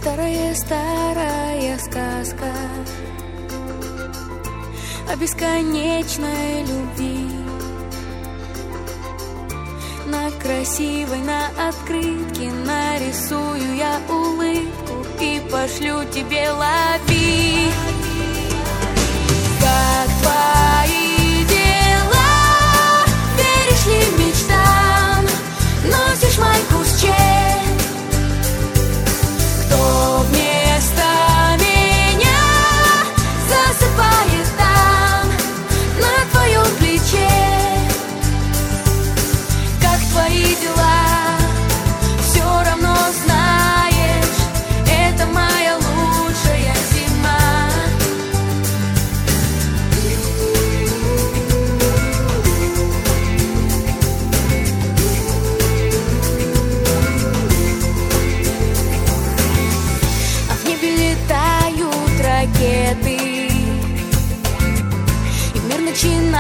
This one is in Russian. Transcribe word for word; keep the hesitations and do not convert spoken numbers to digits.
Старая-старая сказка о бесконечной любви. На красивой, на открытке нарисую я улыбку и пошлю тебе, лови. Как твои дела? Веришь ли мечтам? Носишь майку с чем? Кто вместо меня засыпает там, на твоем плече? Как твои дела? Все равно знаешь, это моя лучшая зима. А в небе летают ракеты, и мир начинает